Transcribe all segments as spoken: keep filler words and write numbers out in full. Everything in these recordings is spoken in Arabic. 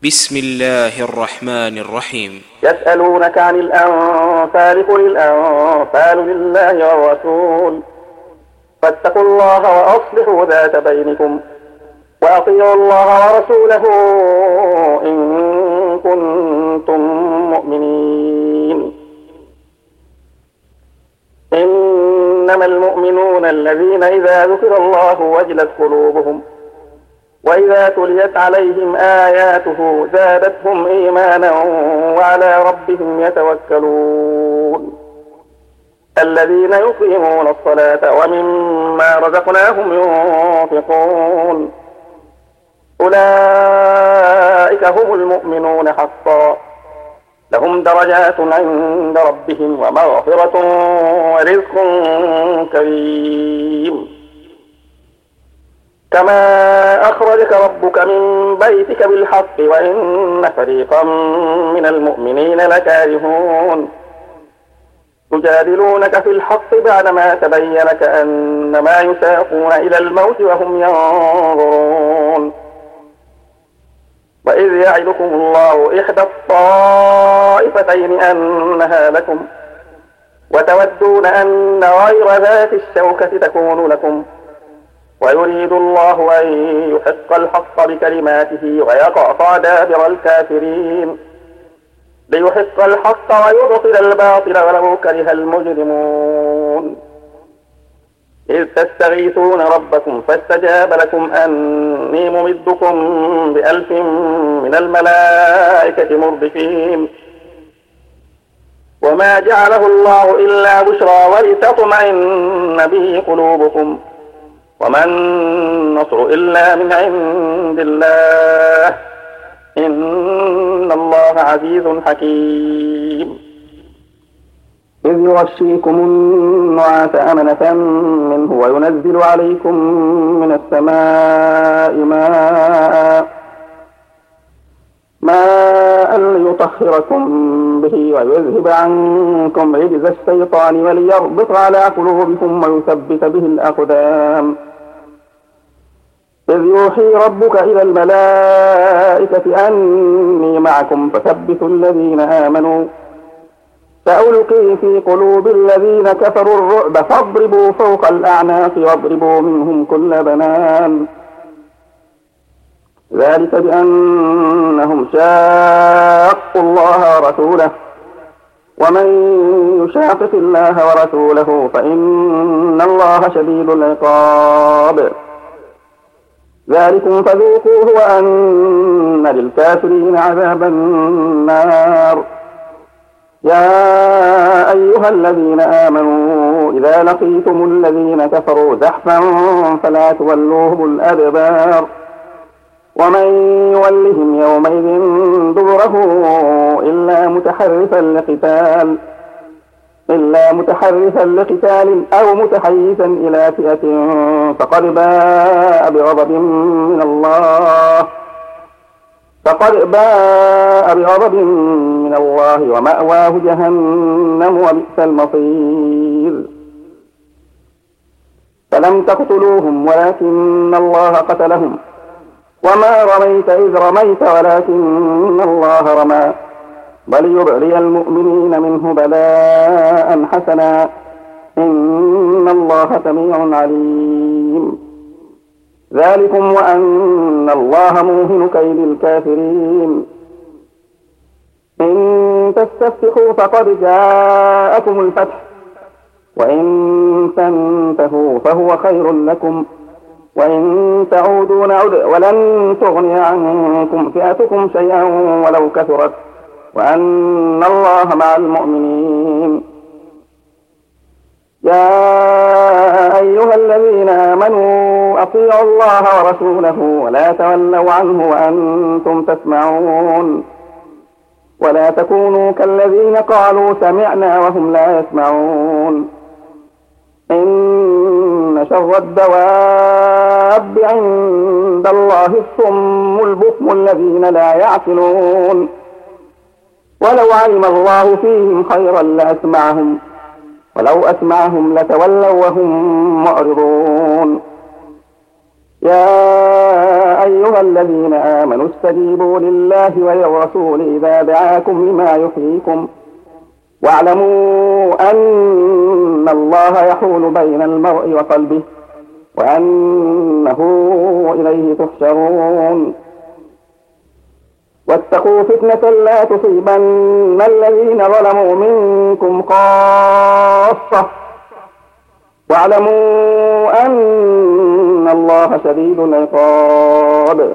بسم الله الرحمن الرحيم. يسألونك عن الأنفال قل الأنفال لله والرسول فاتقوا الله وأصلحوا ذات بينكم وأطيعوا الله ورسوله إن كنتم مؤمنين. إنما المؤمنون الذين إذا ذكر الله وجلت قلوبهم وإذا تليت عليهم آياته زادتهم إيمانا وعلى ربهم يتوكلون. الذين يقيمون الصلاة ومما رزقناهم ينفقون أولئك هم المؤمنون حقا لهم درجات عند ربهم ومغفرة ورزق كريم. كما أخرجك ربك من بيتك بالحق وإن فريقا من المؤمنين لكارهون يجادلونك في الحق بعدما تبين كأنما يساقون إلى الموت وهم ينظرون. وإذ يعدكم الله إحدى الطائفتين أنها لكم وتودون أن غير ذات الشوكة تكون لكم ويريد الله أن يحق الحق بكلماته ويقطع دابر الكافرين ليحق الحق ويبطل الباطل ولو كره المجرمون. إذ تستغيثون ربكم فاستجاب لكم أني ممدكم بألف من الملائكة مردفين وما جعله الله إلا بشرى ولتطمئن به قلوبكم وما النصر إلا من عند الله إن الله عزيز حكيم. إذ يغشيكم النعاس أمنة منه وينزل عليكم من السماء ماء ماء ليطهركم به ويذهب عنكم رجز الشيطان وليربط على قلوبكم ويثبت به الأقدام. إذ يوحي ربك إلى الملائكة أني معكم فثبتوا الذين آمنوا سألقي في قلوب الذين كفروا الرعب فاضربوا فوق الأعناق واضربوا منهم كل بنان ذلك بأنهم شاقوا الله ورسوله ومن يشاقق الله ورسوله فإن الله شديد العقاب. ذلكم فذوقوه وأن للكافرين عذاب النار. يا أيها الذين آمنوا إذا لقيتم الذين كفروا زحفا فلا تولوهم الأدبار ومن يولهم يومئذ دبره إلا متحرفا لقتال إلا متحرفا لقتال أو متحيزا إلى فئة فقد باء بغضب من الله فقد باء بغضب من الله ومأواه جهنم وبئس المصير. فلم تقتلوهم ولكن الله قتلهم وما رميت إذ رميت ولكن الله رمى وليبري المؤمنين منه بلاء حسنا إن الله سميع عليم. ذلكم وأن الله موهن كيد الكافرين. إن تستفتحوا فقد جاءكم الفتح وإن تنتهوا فهو خير لكم وإن تعودوا نعد ولن تغني عنكم فئتكم شيئا ولو كثرت وأن الله مع المؤمنين. يا أيها الذين آمنوا أطيعوا الله ورسوله ولا تولوا عنه وأنتم تسمعون ولا تكونوا كالذين قالوا سمعنا وهم لا يسمعون. إن شر الدواب عند الله الصم البكم الذين لا يعقلون ولو علم الله فيهم خيرا لأسمعهم ولو أسمعهم لتولوا وهم معرضون. يا أيها الذين آمنوا استجيبوا لله وللرسول إذا دعاكم لما يحييكم واعلموا أن الله يحول بين المرء وقلبه وأنه إليه تحشرون واتقوا فتنة لا تصيبن الذين ظلموا منكم خاصة واعلموا أن الله شديد العقاب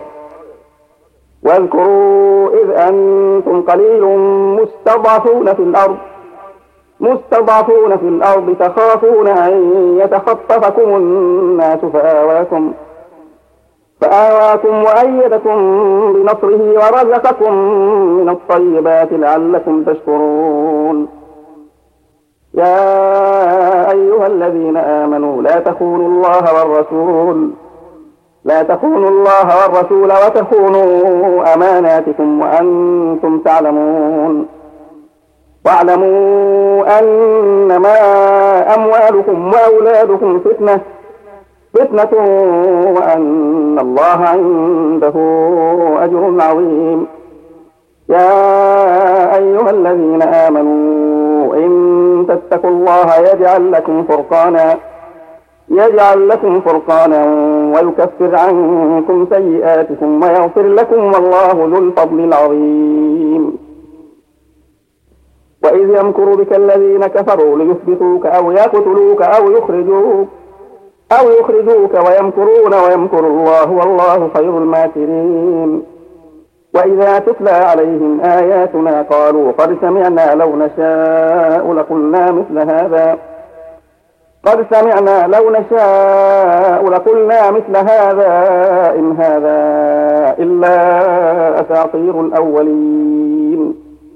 واذكروا إذ أنتم قليل مستضعفون في الأرض مستضعفون في الأرض تخافون أن يتخطفكم الناس فآواكم فآواكم وأيدكم بنصره ورزقكم من الطيبات لعلكم تشكرون يا أيها الذين آمنوا لا تخونوا الله والرسول لا تخونوا الله والرسول وتخونوا أماناتكم وأنتم تعلمون واعلموا أنما أموالكم وأولادكم فتنة فتنة وأن الله عنده أجر عظيم يا أيها الذين آمنوا إن تتقوا الله يجعل لكم فرقانا يجعل لكم فرقانا ويكفر عنكم سيئاتكم ويغفر لكم والله ذو الفضل العظيم وإذ يمكر بك الذين كفروا ليثبتوك أو يقتلوك أو يخرجوك أو يخرجوك ويمكرون ويمكر الله والله خير الماكرين وإذا تتلى عليهم آياتنا قالوا قد سمعنا لو نشاء لقلنا مثل هذا قد سمعنا لو نشاء لقلنا مثل هذا إن هذا إلا أساطير الأولين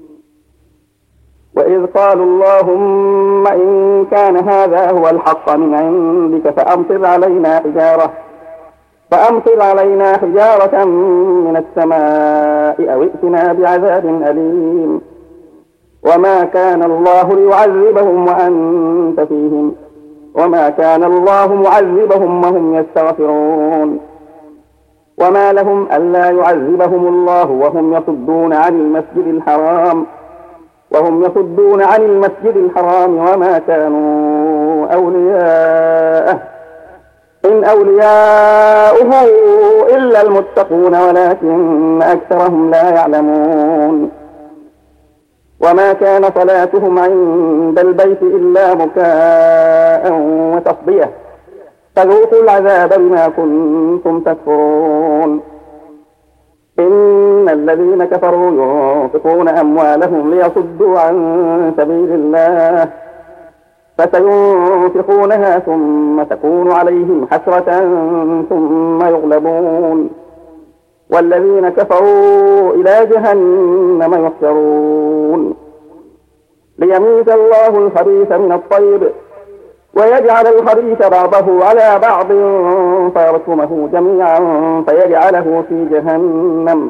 وإذ قالوا اللهم إن كان هذا هو الحق من عندك فأمطر علينا حجارة فأمطر علينا حجارة من السماء أو ائتنا بعذاب أليم وما كان الله ليعذبهم وأنت فيهم وما كان الله معذبهم وهم يستغفرون وما لهم ألا يعذبهم الله وهم يصدون عن المسجد الحرام وهم يصدون عن المسجد الحرام وما كانوا أولياءه إن أولياؤه إلا المتقون ولكن أكثرهم لا يعلمون وما كان صلاتهم عند البيت إلا بكاء وتصدية فذوقوا العذاب بما كنتم تكفرون إن الذين كفروا ينفقون أموالهم ليصدوا عن سبيل الله فسينفقونها ثم تكون عليهم حسرة ثم يغلبون والذين كفروا إلى جهنم يحشرون ليميز الله الخبيث من الطيب ويجعل الخبيث بعضه على بعض فيركمه جميعا فيجعله في جهنم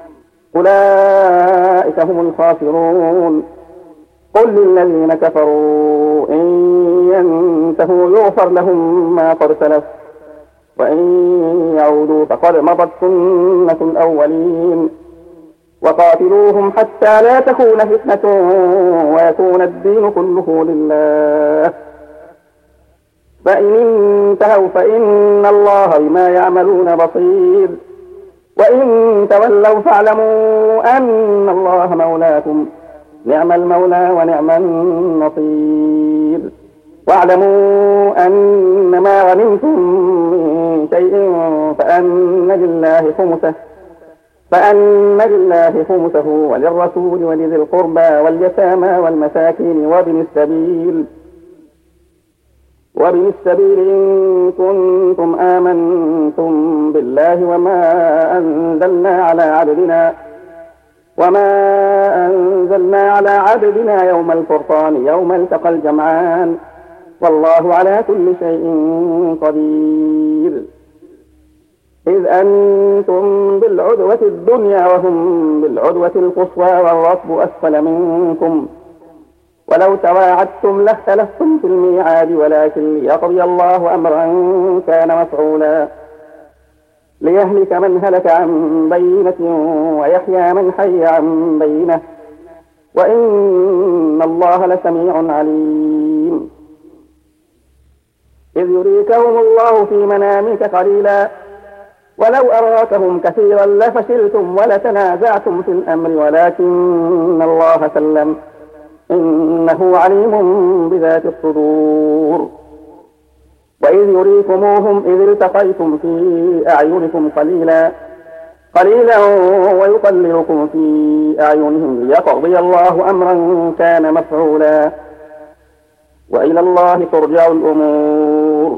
أولئك هم الخاسرون قل للذين كفروا إن ينتهوا يغفر لهم ما قد سلف وإن يعودوا فقد مضت سنة الأولين وقاتلوهم حتى لا تكون فتنة ويكون الدين كله لله فإن انتهوا فإن الله بما يعملون بصير وإن تولوا فاعلموا أن الله مولاكم نعم المولى ونعم النصير واعلموا أن ما غنمتم من شيء فأن لله خمسه فأن لله خمسه وللرسول ولذي القربى واليتامى والمساكين وابن السبيل وابن السبيل إن كنتم آمنتم بالله وما أنزلنا على عبدنا وما أنزلنا على عبدنا يوم الفرقان يوم التقى الجمعان والله على كل شيء قدير إذ أنتم بالعدوة الدنيا وهم بالعدوة القصوى والركب أسفل منكم ولو تواعدتم لاختلفتم في الميعاد ولكن ليقضي الله أمرا كان مفعولا ليهلك من هلك عن بينة ويحيى من حي عن بينة وإن الله لسميع عليم. إذ يريكهم الله في منامك قليلا ولو أراكهم كثيرا لفشلتم ولتنازعتم في الأمر ولكن الله سلم إنه عليم بذات الصدور. وإذ يريكموهم إذ التقيتم في أعينكم قليلا قليلا ويقللكم في أعينهم ليقضي الله أمرا كان مفعولا وإلى الله ترجع الأمور.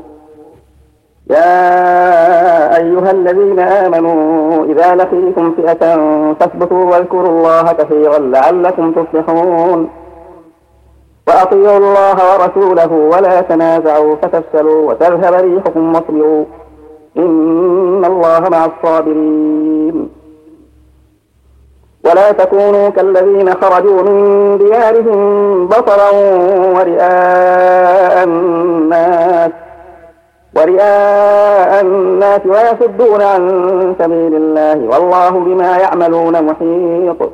يا أيها الذين آمنوا إذا لقيتم فئة فاثبتوا واذكروا الله كثيرا لعلكم تفلحون. وأطيعوا الله ورسوله ولا تنازعوا فتفشلوا وتذهب ريحكم واصبروا إن الله مع الصابرين. ولا تكونوا كالذين خرجوا من ديارهم بطرا ورئاء الناس ورئاء الناس ويصدون عن سبيل الله والله بما يعملون محيط.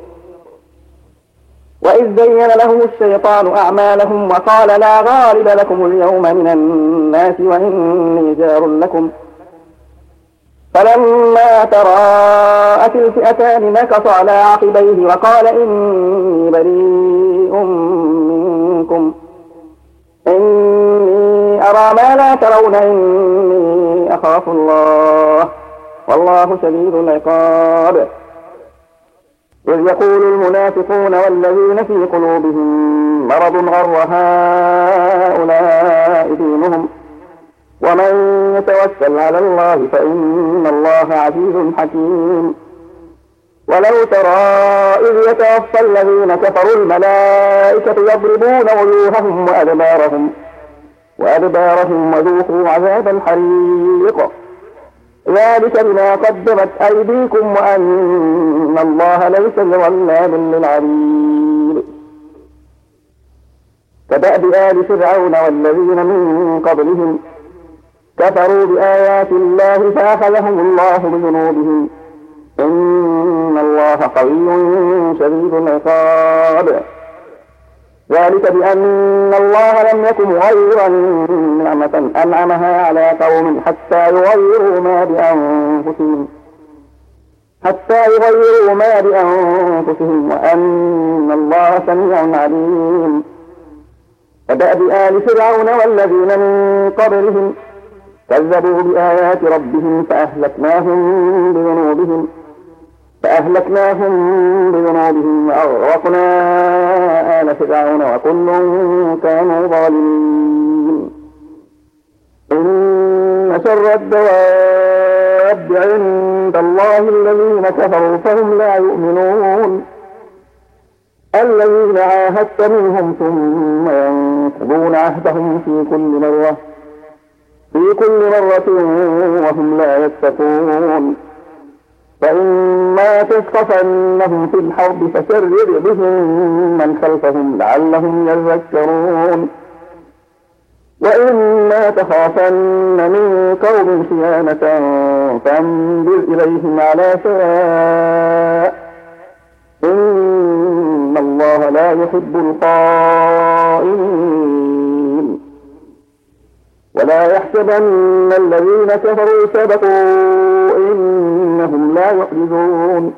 وإذ زين لهم الشيطان أعمالهم وقال لا غالب لكم اليوم من الناس وإني جار لكم فلما تراءت الفئتان نكص على عقبيه وقال إني بريء منكم إني أرى ما لا ترون إني أخاف الله والله شديد العقاب. إذ يقول المنافقون والذين في قلوبهم مرض غر هؤلاء دينهم ومن يتوكل على الله فإن الله عزيز حكيم. ولو ترى إذ يتوفى الذين كفروا الملائكة يضربون وجوههم وأدبارهم وأدبارهم وذوقوا عذاب الحريق ذلك بما قدمت أيديكم وأن الله ليس بظلام للعبيد. كدأب آل فرعون والذين من قبلهم كفروا بآيات الله فأخذهم الله بذنوبهم إن الله قوي شديد العقاب. ذلك بأن الله لم يكن مغيرا نعمة أنعمها على قوم حتى يغيروا ما بأنفسهم حتى يغيروا ما بأنفسهم وأن الله سميع عليم. كدأب آل فرعون والذين من قبلهم كذبوا بآيات ربهم فأهلكناهم بذنوبهم فأهلكناهم بذنوبهم وأغرقنا آل فرعون وكل كانوا ظالمين. إن شر الدواب عند الله الذين كفروا فهم لا يؤمنون الذين عاهدت منهم ثم ينقضون عهدهم في كل مرة في كل مرة وهم لا يتقون. فإما تثقفنهم في الحرب فشرد بهم من خلفهم لعلهم يذكرون. وإما تخافن من قوم خيانة فانبذ إليهم على سواء إن الله لا يحب الخائنين. ولا يحسبن الذين كفروا سبقوا إنهم لا يعجزون.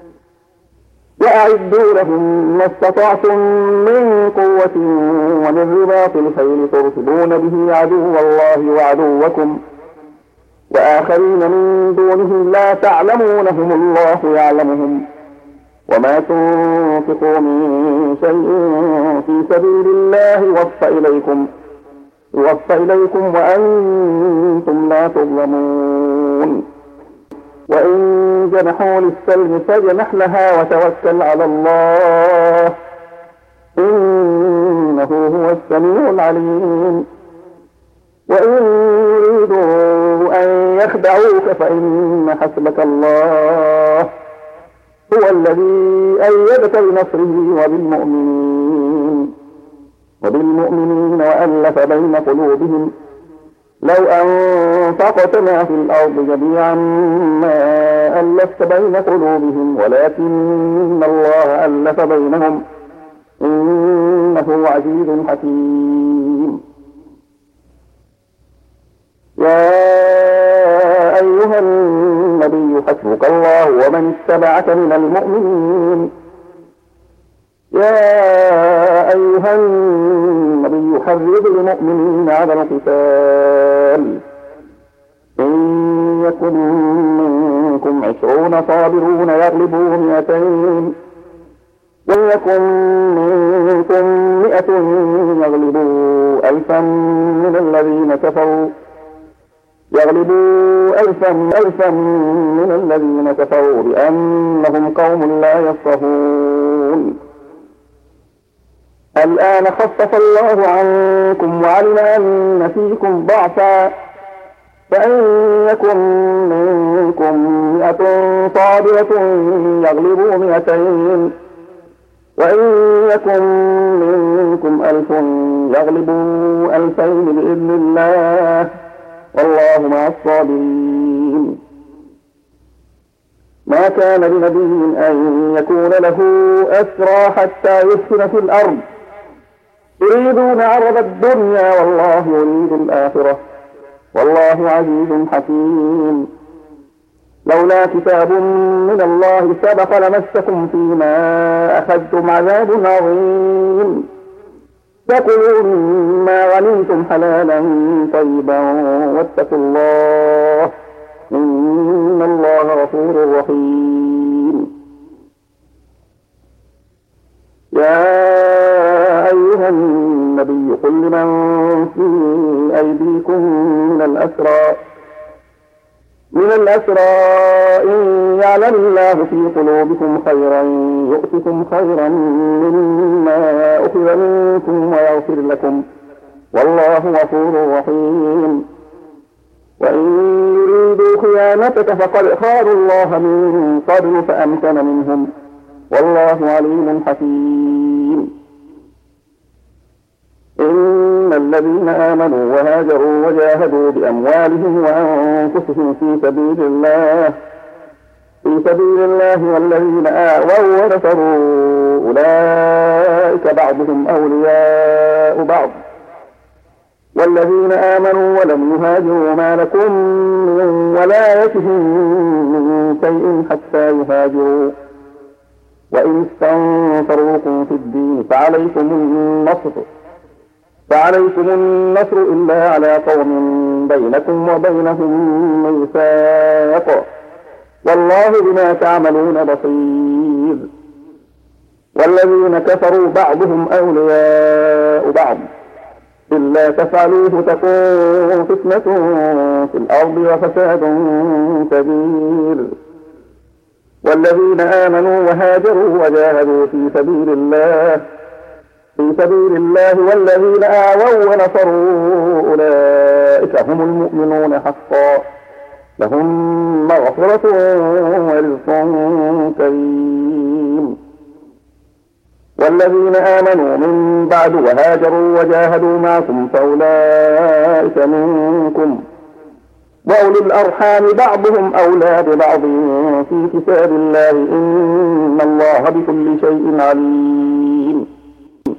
وأعدوا لهم ما استطعتم من قوة ومن رباط الخيل ترهبون به عدو الله وعدوكم وآخرين من دونهم لا تعلمونهم الله يعلمهم وما تنفقوا من شيء في سبيل الله يوفى إليكم يوفى إليكم وأنتم لا تظلمون. وإن جنحوا للسلم فاجنح لها وتوكل على الله إنه هو السميع العليم. وإن يريدوا أن يخدعوك فإن حسبك الله هو الذي أيدك بنصره وبالمؤمنين وبالمؤمنين وألف بين قلوبهم لو أنفقت ما في الأرض جميعا ما ألفت بين قلوبهم ولكن الله ألف بينهم إنه عزيز حكيم. يا أيها النبي حسبك الله ومن اتبعك من المؤمنين. يا أيها النبي حرض المؤمنين على القتال إن يكن منكم عشرون صابرون يغلبوا مئتين وإن يكن منكم مئة يغلبوا ألفا من الذين كفروا يغلبوا ألفا ألفا من الذين كفروا بأنهم قوم لا يفقهون. الآن خفف الله عنكم وعلم أن فيكم ضعفا فإن يكن منكم مئة صابرة يغلبوا مئتين وإن يكن منكم ألف يغلبوا ألفين بإذن الله والله مع الصابرين. ما كان لنبي أن يكون له أسرى حتى يسكن في الأرض يريدون عرض الدنيا والله يريد الآخرة والله عزيز حكيم. لولا كتاب من الله سبق لمسكم فيما أخذتم عذاب عظيم. فكلوا مما غنمتم حلالا طيبا واتقوا الله إن الله غفور رحيم. يا أيها النبي قل لمن في أيديكم من الأسرى من الأسرى إن يعلم الله في قلوبكم خيرا يؤتكم خيرا مما أخذ منكم ويغفر لكم والله غفور رحيم. وإن يريدوا خيانتك فقد خانوا الله من قبل فأمكن منهم والله عليم حكيم. إن الذين آمنوا وهاجروا وجاهدوا بأموالهم وأنفسهم في سبيل الله في سبيل الله والذين آووا ونصروا أولئك بعضهم أولياء بعض والذين آمنوا ولم يهاجروا ما لكم من ولايتهم من شيء حتى يهاجروا وإن استنصروكم في الدين فعليكم النصر فعليكم النصر إلا على قوم بينكم وبينهم ميثاق والله بما تعملون بصير. والذين كفروا بعضهم أولياء بعض إلا تفعلوه تكون فتنة في الأرض وفساد كبير. والذين آمنوا وهاجروا وجاهدوا في سبيل الله في سبيل الله والذين آووا ونصروا أولئك هم المؤمنون حقا لهم مغفرة ورزق كريم. والذين آمنوا من بعد وهاجروا وجاهدوا معكم فأولئك منكم وأولي الأرحام بعضهم أولى ببعض في كتاب الله إن الله بكل شيء عليم.